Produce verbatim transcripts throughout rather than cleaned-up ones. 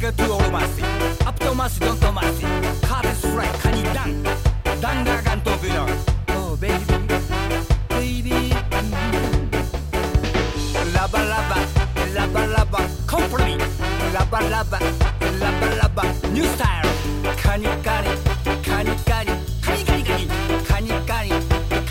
here to all mercy up to mercy don't to mercy Curtis Fry カニダンダンガガントビノ Oh baby baby ラバラバラバラバコンプリラバラバラバラバニュースタイルカニカニカニカニカニカニカニカニカニカニカニ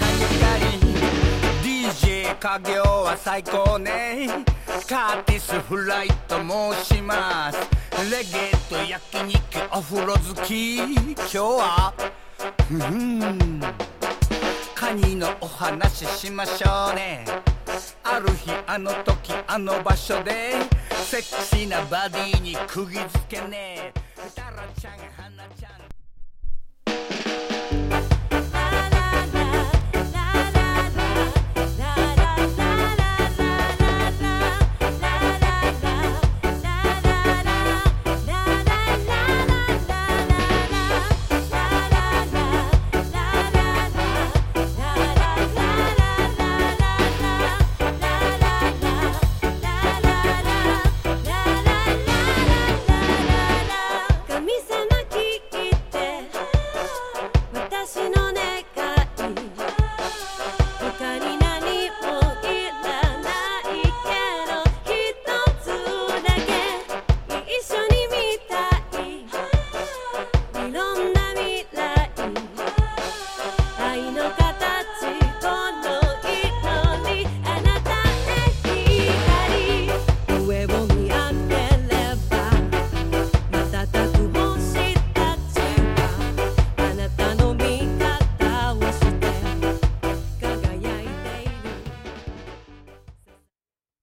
ディージェー 家業は最高ねカーティスフライと申しますレゲエと焼肉お風呂好き今日はふふんカニのお話しましょうねある日あの時あの場所でセクシーなバディに釘付けねタラちゃん花ちゃん